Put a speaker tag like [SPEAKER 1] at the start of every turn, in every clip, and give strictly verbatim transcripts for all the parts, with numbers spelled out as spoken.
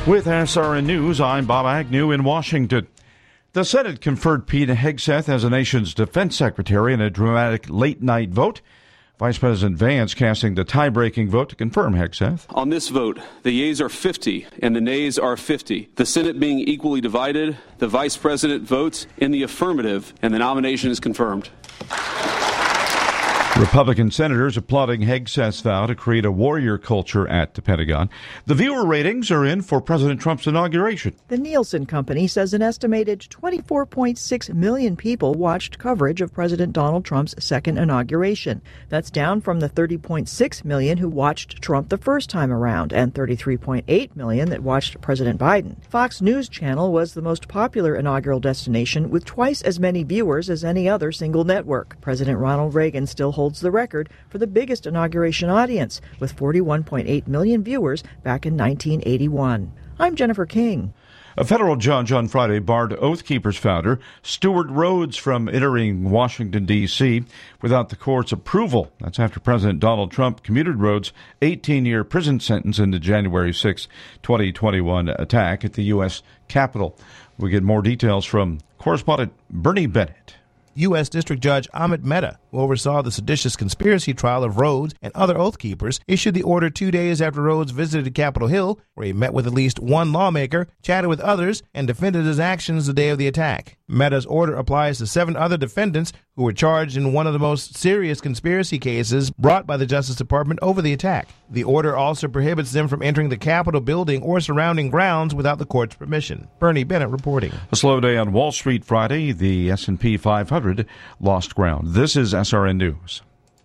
[SPEAKER 1] With S R N News, I'm Bob Agnew in Washington. The Senate conferred Pete Hegseth as the nation's defense secretary in a dramatic late-night vote. Vice President Vance casting the tie-breaking vote to confirm Hegseth.
[SPEAKER 2] On this vote, the yeas are fifty and the nays are fifty. The Senate being equally divided, the Vice President votes in the affirmative, and the nomination is confirmed.
[SPEAKER 1] Republican senators applauding Hegseth's vow to create a warrior culture at the Pentagon. The viewer ratings are in for President Trump's inauguration.
[SPEAKER 3] The Nielsen Company says an estimated twenty-four point six million people watched coverage of President Donald Trump's second inauguration. That's down from the thirty point six million who watched Trump the first time around and thirty-three point eight million that watched President Biden. Fox News Channel was the most popular inaugural destination with twice as many viewers as any other single network. President Ronald Reagan still holds holds the record for the biggest inauguration audience, with forty-one point eight million viewers back in nineteen eighty-one. I'm Jennifer King.
[SPEAKER 1] A federal judge on Friday barred Oath Keepers founder Stewart Rhodes from entering Washington, D C without the court's approval. That's after President Donald Trump commuted Rhodes' eighteen-year prison sentence in the January sixth, twenty twenty-one attack at the U S Capitol. We get more details from correspondent Bernie Bennett.
[SPEAKER 4] U S. District Judge Amit Mehta, who oversaw the seditious conspiracy trial of Rhodes and other Oath Keepers, issued the order two days after Rhodes visited Capitol Hill, where he met with at least one lawmaker, chatted with others, and defended his actions the day of the attack. Mehta's order applies to seven other defendants who were charged in one of the most serious conspiracy cases brought by the Justice Department over the attack. The order also prohibits them from entering the Capitol building or surrounding grounds without the court's permission. Bernie Bennett reporting.
[SPEAKER 1] A slow day on Wall Street Friday. The S and P five hundred lost ground. This is S R N News.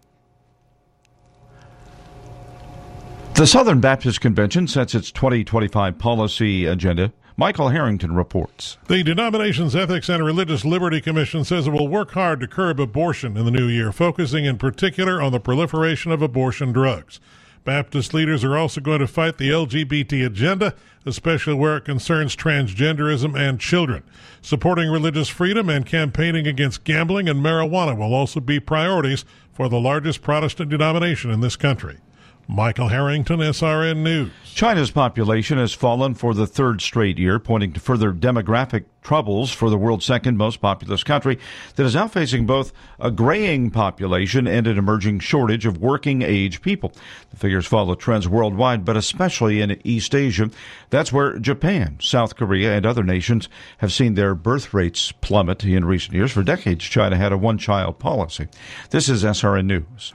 [SPEAKER 1] The Southern Baptist Convention sets its twenty twenty-five policy agenda. Michael Harrington reports.
[SPEAKER 5] The denomination's Ethics and Religious Liberty Commission says it will work hard to curb abortion in the new year, focusing in particular on the proliferation of abortion drugs. Baptist leaders are also going to fight the L G B T agenda, especially where it concerns transgenderism and children. Supporting religious freedom and campaigning against gambling and marijuana will also be priorities for the largest Protestant denomination in this country. Michael Harrington, S R N News.
[SPEAKER 1] China's population has fallen for the third straight year, pointing to further demographic troubles for the world's second most populous country that is now facing both a graying population and an emerging shortage of working-age people. The figures follow trends worldwide, but especially in East Asia. That's where Japan, South Korea, and other nations have seen their birth rates plummet in recent years. For decades, China had a one-child policy. This is S R N News.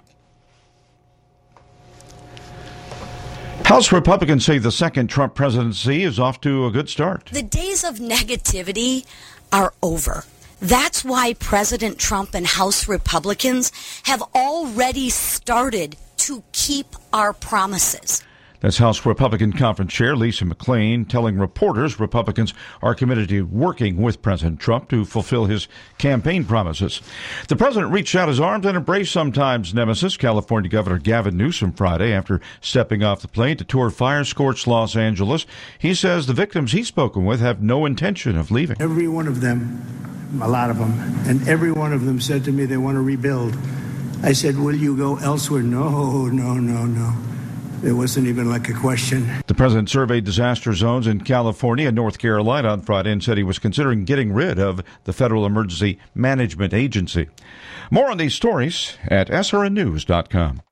[SPEAKER 1] House Republicans say the second Trump presidency is off to a good start.
[SPEAKER 6] The days of negativity are over. That's why President Trump and House Republicans have already started to keep our promises.
[SPEAKER 1] That's House Republican Conference Chair Lisa McClain telling reporters Republicans are committed to working with President Trump to fulfill his campaign promises. The president reached out his arms and embraced sometimes nemesis, California Governor Gavin Newsom, Friday after stepping off the plane to tour fire-scorched Los Angeles. He says the victims he's spoken with have no intention of leaving.
[SPEAKER 7] Every one of them, a lot of them, and every one of them said to me they want to rebuild. I said, will you go elsewhere? No, no, no, no. It wasn't even like a question.
[SPEAKER 1] The president surveyed disaster zones in California and North Carolina on Friday and said he was considering getting rid of the Federal Emergency Management Agency. More on these stories at S R N news dot com.